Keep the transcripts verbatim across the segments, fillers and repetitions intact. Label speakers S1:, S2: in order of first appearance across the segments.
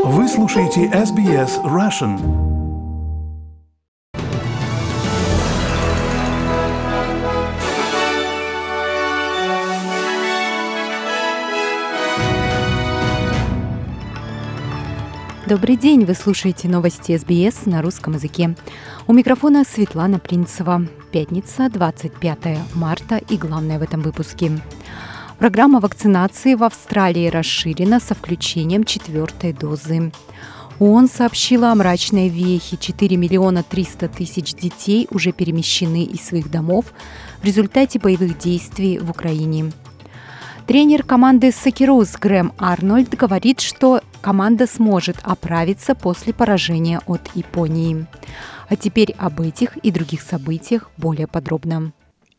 S1: Вы слушаете эс би эс Russian.
S2: Добрый день, вы слушаете новости эс би эс на русском языке. У микрофона Светлана Принцева. Пятница, двадцать пятое марта, и главное в этом выпуске. Программа вакцинации в Австралии расширена со включением четвертой дозы. ООН сообщила о мрачной вехе. четыре миллиона триста тысяч детей уже перемещены из своих домов в результате боевых действий в Украине. Тренер команды Сокероос Грэм Арнольд говорит, что команда сможет оправиться после поражения от Японии. А теперь об этих и других событиях более подробно.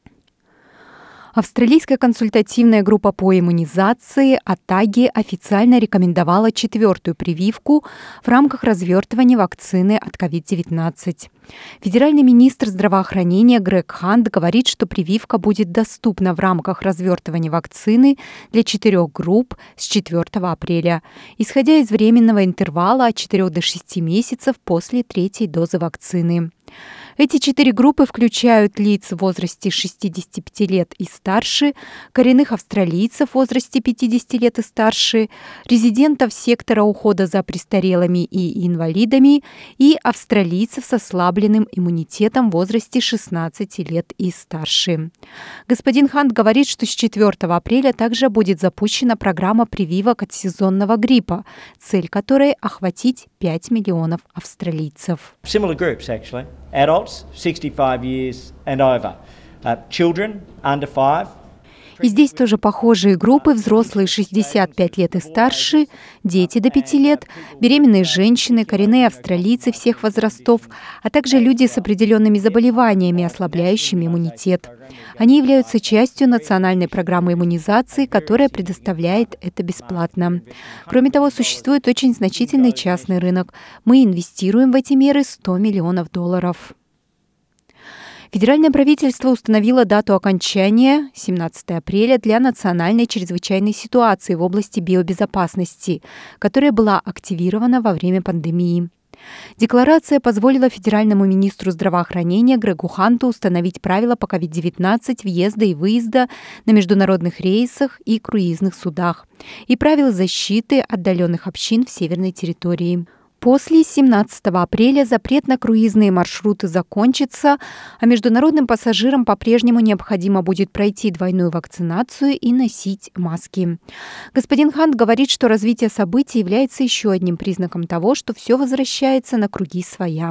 S2: Австралийская консультативная группа по иммунизации АТАГИ официально рекомендовала четвертую прививку в рамках развертывания вакцины от ковид девятнадцать. Федеральный министр здравоохранения Грег Хант говорит, что прививка будет доступна в рамках развертывания вакцины для четырех групп с четвёртого апреля, исходя из временного интервала от четырёх до шести месяцев после третьей дозы вакцины. Эти четыре группы включают лиц в возрасте шестидесяти пяти лет и старше, коренных австралийцев в возрасте пятидесяти лет и старше, резидентов сектора ухода за престарелыми и инвалидами и австралийцев с ослабленным иммунитетом в возрасте шестнадцати лет и старше. Господин Хант говорит, что с четвёртого апреля также будет запущена программа прививок от сезонного гриппа, цель которой – охватить пять миллионов австралийцев.
S3: Similar groups, actually. Adults, sixty-five years and over. Uh, children, under five.
S2: И здесь тоже похожие группы: взрослые шестьдесят пять лет и старше, дети до пяти лет, беременные женщины, коренные австралийцы всех возрастов, а также люди с определенными заболеваниями, ослабляющими иммунитет. Они являются частью национальной программы иммунизации, которая предоставляет это бесплатно. Кроме того, существует очень значительный частный рынок. Мы инвестируем в эти меры сто миллионов долларов. Федеральное правительство установило дату окончания семнадцатого апреля для национальной чрезвычайной ситуации в области биобезопасности, которая была активирована во время пандемии. Декларация позволила федеральному министру здравоохранения Грегу Ханту установить правила по ковид девятнадцать въезда и выезда на международных рейсах и круизных судах и правила защиты отдаленных общин в северной территории. После семнадцатого апреля запрет на круизные маршруты закончится, а международным пассажирам по-прежнему необходимо будет пройти двойную вакцинацию и носить маски. Господин Хант говорит, что развитие событий является еще одним признаком того, что все возвращается на круги своя.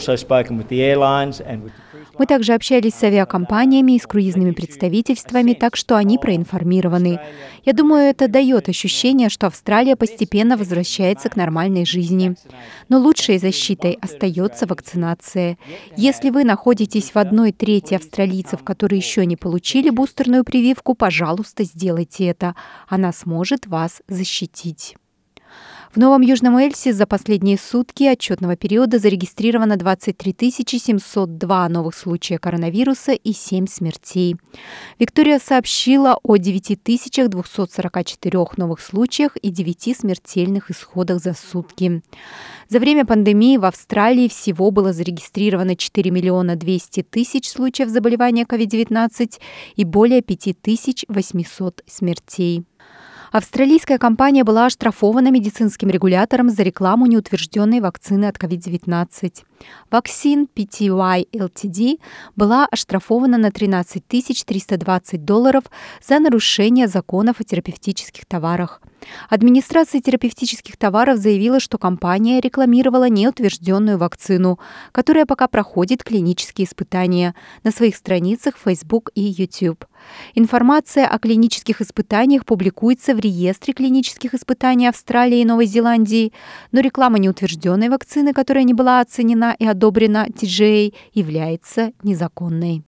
S2: Мы также общались с авиакомпаниями и с круизными представительствами, так что они проинформированы. Я думаю, это дает ощущение, что Австралия постепенно возвращается к нормальной жизни. Но лучшей защитой остается вакцинация. Если вы находитесь в одной трети австралийцев, которые еще не получили бустерную прививку, пожалуйста, сделайте это. Она сможет вас защитить. В Новом Южном Уэльсе за последние сутки отчетного периода зарегистрировано двадцать три тысячи семьсот два новых случая коронавируса и семь смертей. Виктория сообщила о девяти тысячах двухстах сорока четырёх новых случаях и девяти смертельных исходах за сутки. За время пандемии в Австралии всего было зарегистрировано четыре миллиона двести тысяч случаев заболевания ковид девятнадцать и более пять тысяч восемьсот смертей. Австралийская компания была оштрафована медицинским регулятором за рекламу неутвержденной вакцины от ковид девятнадцать. Vaccine пи ти уай эл ти ди была оштрафована на тринадцать тысяч триста двадцать долларов за нарушение законов о терапевтических товарах. Администрация терапевтических товаров заявила, что компания рекламировала неутвержденную вакцину, которая пока проходит клинические испытания на своих страницах в Facebook и YouTube. Информация о клинических испытаниях публикуется в реестре клинических испытаний Австралии и Новой Зеландии, но реклама неутвержденной вакцины, которая не была оценена и одобрена ти джи эй, является незаконной.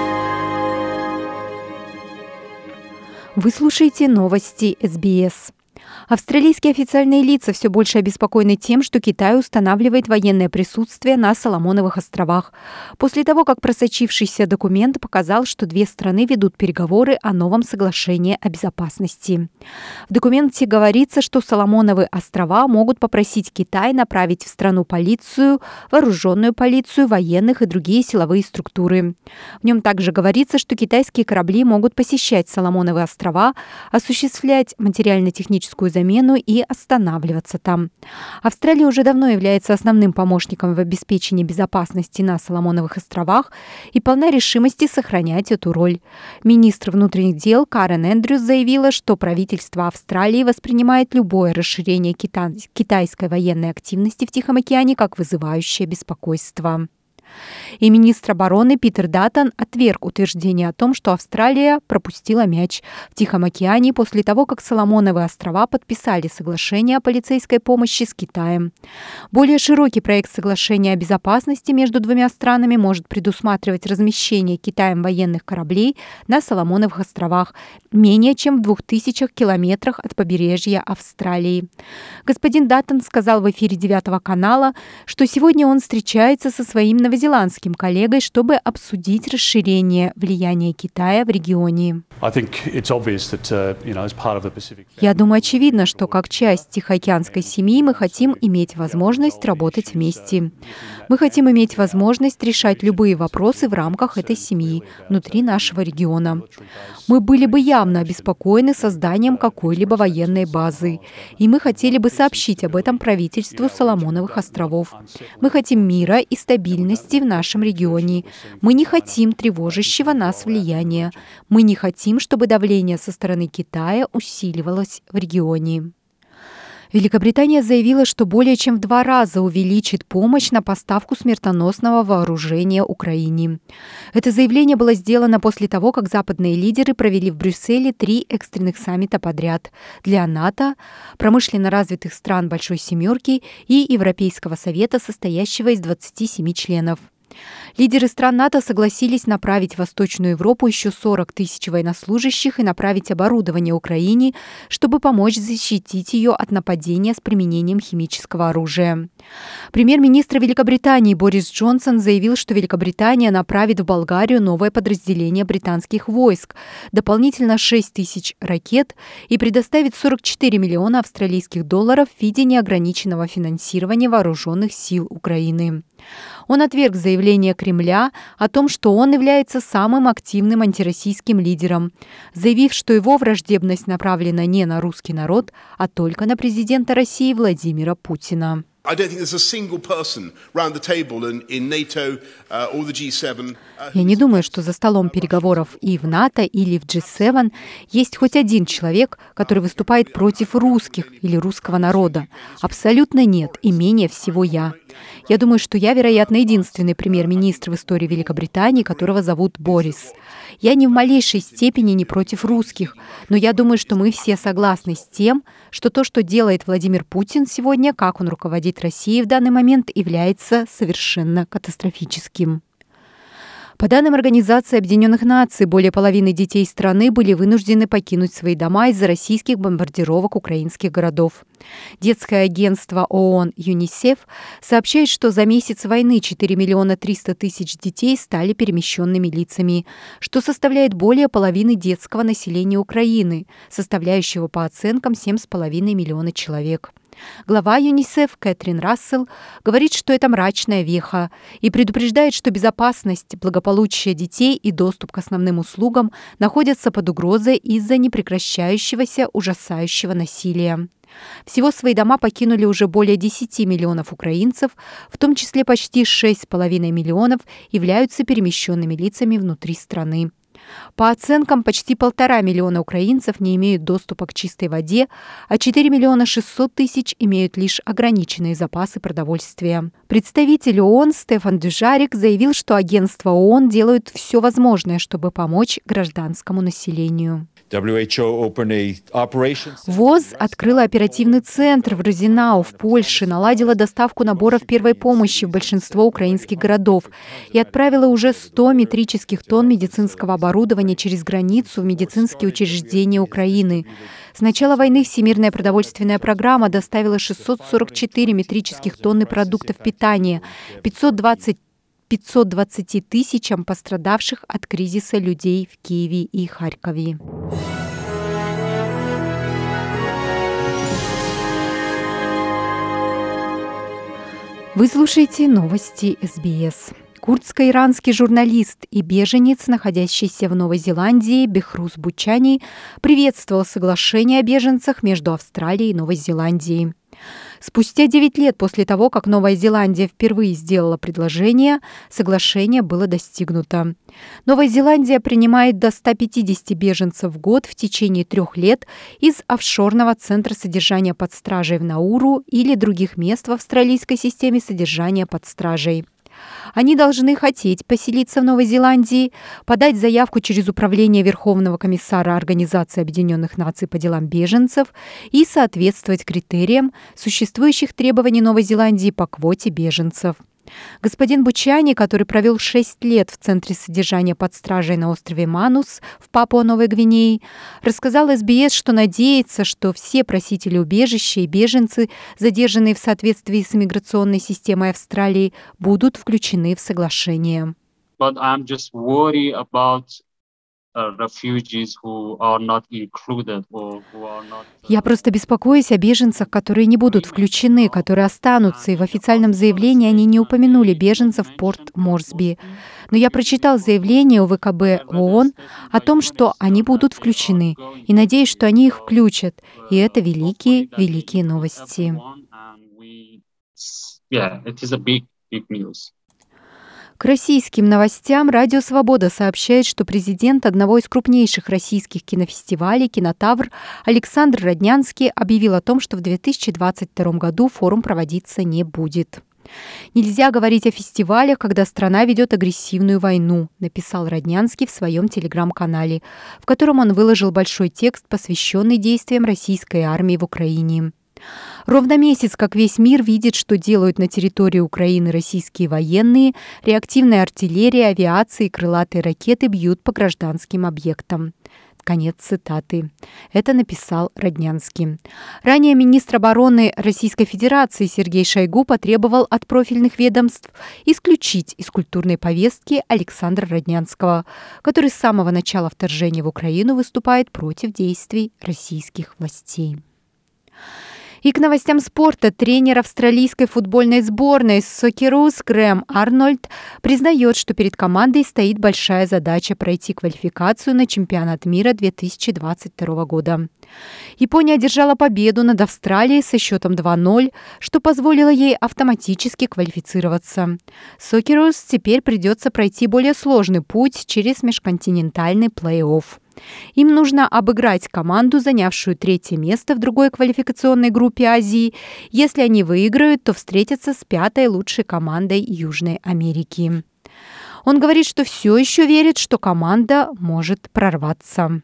S2: Вы слушаете новости эс би эс. Австралийские официальные лица все больше обеспокоены тем, что Китай устанавливает военное присутствие на Соломоновых островах, после того, как просочившийся документ показал, что две страны ведут переговоры о новом соглашении о безопасности. В документе говорится, что Соломоновы острова могут попросить Китай направить в страну полицию, вооруженную полицию, военных и другие силовые структуры. В нем также говорится, что китайские корабли могут посещать Соломоновы острова, осуществлять материально-техническую замену и останавливаться там. Австралия уже давно является основным помощником в обеспечении безопасности на Соломоновых островах и полна решимости сохранять эту роль. Министр внутренних дел Карен Эндрюс заявила, что правительство Австралии воспринимает любое расширение кита- китайской военной активности в Тихом океане как вызывающее беспокойство. И министр обороны Питер Даттон отверг утверждение о том, что Австралия пропустила мяч в Тихом океане после того, как Соломоновы острова подписали соглашение о полицейской помощи с Китаем. Более широкий проект соглашения о безопасности между двумя странами может предусматривать размещение Китаем военных кораблей на Соломоновых островах менее чем в двух тысячах километрах от побережья Австралии. Господин Даттон сказал в эфире девятого канала, что сегодня он встречается со своим новозеландским зеландским коллегой, чтобы обсудить расширение влияния Китая в регионе. Я думаю, очевидно, что как часть Тихоокеанской семьи мы хотим иметь возможность работать вместе. Мы хотим иметь возможность решать любые вопросы в рамках этой семьи, внутри нашего региона. Мы были бы явно обеспокоены созданием какой-либо военной базы, и мы хотели бы сообщить об этом правительству Соломоновых островов. Мы хотим мира и стабильности в нашем регионе. Мы не хотим тревожащего нас влияния. Мы не хотим, чтобы давление со стороны Китая усиливалось в регионе. Великобритания заявила, что более чем в два раза увеличит помощь на поставку смертоносного вооружения Украине. Это заявление было сделано после того, как западные лидеры провели в Брюсселе три экстренных саммита подряд для НАТО, промышленно развитых стран Большой Семерки и Европейского совета, состоящего из двадцати семи членов. Лидеры стран НАТО согласились направить в Восточную Европу еще сорок тысяч военнослужащих и направить оборудование Украине, чтобы помочь защитить ее от нападения с применением химического оружия. Премьер-министр Великобритании Борис Джонсон заявил, что Великобритания направит в Болгарию новое подразделение британских войск, дополнительно шесть тысяч ракет и предоставит сорок четыре миллиона австралийских долларов в виде неограниченного финансирования вооруженных сил Украины. Он отверг заявление Кремля о том, что он является самым активным антироссийским лидером, заявив, что его враждебность направлена не на русский народ, а только на президента России Владимира Путина. Я не думаю, что за столом переговоров и в НАТО, или в джи семь есть хоть один человек, который выступает против русских или русского народа. Абсолютно нет, и менее всего я. Я думаю, что я, вероятно, единственный премьер-министр в истории Великобритании, которого зовут Борис. Я ни в малейшей степени не против русских, но я думаю, что мы все согласны с тем, что то, что делает Владимир Путин сегодня, как он руководит Россией в данный момент, является совершенно катастрофическим. По данным Организации Объединенных Наций, более половины детей страны были вынуждены покинуть свои дома из-за российских бомбардировок украинских городов. Детское агентство ООН ЮНИСЕФ сообщает, что за месяц войны четыре миллиона триста тысяч детей стали перемещенными лицами, что составляет более половины детского населения Украины, составляющего по оценкам семь с половиной миллиона человек. Глава ЮНИСЕФ Кэтрин Рассел говорит, что это мрачная веха, и предупреждает, что безопасность, благополучие детей и доступ к основным услугам находятся под угрозой из-за непрекращающегося ужасающего насилия. Всего свои дома покинули уже более десяти миллионов украинцев, в том числе почти шесть с половиной миллионов являются перемещенными лицами внутри страны. По оценкам, почти полтора миллиона украинцев не имеют доступа к чистой воде, а четыре миллиона шестьсот тысяч имеют лишь ограниченные запасы продовольствия. Представитель ООН Стефан Дюжарик заявил, что агентства ООН делают все возможное, чтобы помочь гражданскому населению. ВОЗ открыла оперативный центр в Розенау в Польше, наладила доставку наборов первой помощи в большинство украинских городов и отправила уже сто метрических тонн медицинского оборудования через границу в медицинские учреждения Украины. С начала войны Всемирная продовольственная программа доставила шестьсот сорок четыре метрических тонны продуктов питания, пятьсот двадцать пятьсот двадцати тысячам пострадавших от кризиса людей в Киеве и Харькове. Вы слушаете новости эс би эс. Курдско-иранский журналист и беженец, находящийся в Новой Зеландии, Бехрус Бучани, приветствовал соглашение о беженцах между Австралией и Новой Зеландией. Спустя девять лет после того, как Новая Зеландия впервые сделала предложение, соглашение было достигнуто. Новая Зеландия принимает до ста пятидесяти беженцев в год в течение трех лет из офшорного центра содержания под стражей в Науру или других мест в австралийской системе содержания под стражей. Они должны хотеть поселиться в Новой Зеландии, подать заявку через Управление Верховного комиссара Организации Объединенных Наций по делам беженцев и соответствовать критериям существующих требований Новой Зеландии по квоте беженцев. Господин Бучани, который провел шесть лет в Центре содержания под стражей на острове Манус в Папуа-Новой Гвинее, рассказал эс би эс, что надеется, что все просители убежища и беженцы, задержанные в соответствии с иммиграционной системой Австралии, будут включены в соглашение.
S4: But I'm just worried about
S2: Я просто беспокоюсь о беженцах, которые не будут включены, которые останутся, и в официальном заявлении они не упомянули беженцев в Порт Морсби. Но я прочитал заявление о вэ ка бэ ООН о том, что они будут включены, и надеюсь, что они их включат. И это великие, великие новости. К российским новостям Радио Свобода сообщает, что президент одного из крупнейших российских кинофестивалей «Кинотавр» Александр Роднянский объявил о том, что в две тысячи двадцать втором году форум проводиться не будет. «Нельзя говорить о фестивалях, когда страна ведет агрессивную войну», написал Роднянский в своем телеграм-канале, в котором он выложил большой текст, посвященный действиям российской армии в Украине. Ровно месяц, как весь мир видит, что делают на территории Украины российские военные, реактивная артиллерия, авиация и крылатые ракеты бьют по гражданским объектам. Конец цитаты. Это написал Роднянский. Ранее министр обороны Российской Федерации Сергей Шойгу потребовал от профильных ведомств исключить из культурной повестки Александра Роднянского, который с самого начала вторжения в Украину выступает против действий российских властей. И к новостям спорта. Тренер австралийской футбольной сборной «Сокеруз» Грэм Арнольд признает, что перед командой стоит большая задача пройти квалификацию на чемпионат мира две тысячи двадцать второго года. Япония одержала победу над Австралией со счетом два ноль, что позволило ей автоматически квалифицироваться. «Сокеруз» теперь придется пройти более сложный путь через межконтинентальный плей-офф. Им нужно обыграть команду, занявшую третье место в другой квалификационной группе Азии. Если они выиграют, то встретятся с пятой лучшей командой Южной Америки. Он говорит, что все еще верит, что команда может прорваться.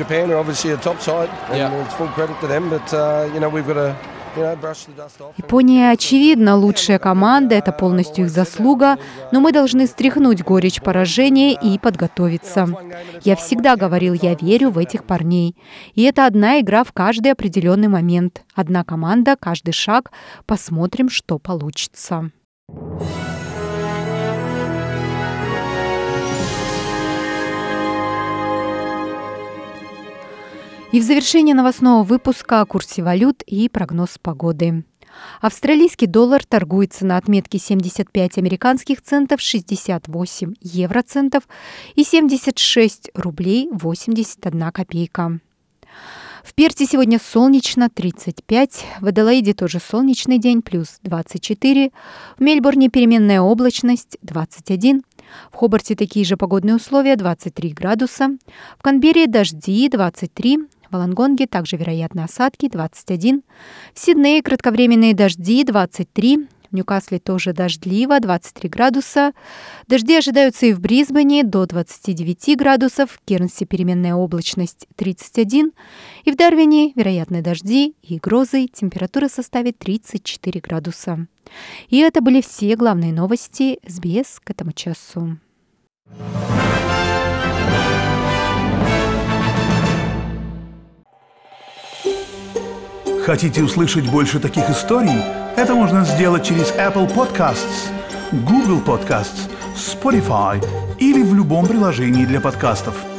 S2: Япония, очевидно, лучшая команда, это полностью их заслуга, но мы должны стряхнуть горечь поражения и подготовиться. Я всегда говорил, я верю в этих парней. И это одна игра в каждый определенный момент. Одна команда, каждый шаг. Посмотрим, что получится. И в завершение новостного выпуска о курсе валют и прогноз погоды. Австралийский доллар торгуется на отметке семьдесят пять американских центов, шестьдесят восемь евроцентов и семьдесят шесть рублей восемьдесят одна копейка. В Перте сегодня солнечно, тридцать пять, в Аделаиде тоже солнечный день, плюс двадцать четыре, в Мельбурне переменная облачность, двадцать один, в Хобарте такие же погодные условия, двадцать три градуса, в Канберре дожди, двадцать три, в Волонгонге также вероятны осадки, двадцать один, в Сиднее кратковременные дожди, двадцать три, в В Ньюкасле тоже дождливо, двадцать три градуса. Дожди ожидаются и в Брисбене до двадцати девяти градусов, в Кернсе переменная облачность тридцать один, и в Дарвине вероятны дожди и грозы, температура составит тридцать четыре градуса. И это были все главные новости эс би эс к этому часу.
S1: Хотите услышать больше таких историй? Это можно сделать через Apple Podcasts, Google Podcasts, Spotify или в любом приложении для подкастов.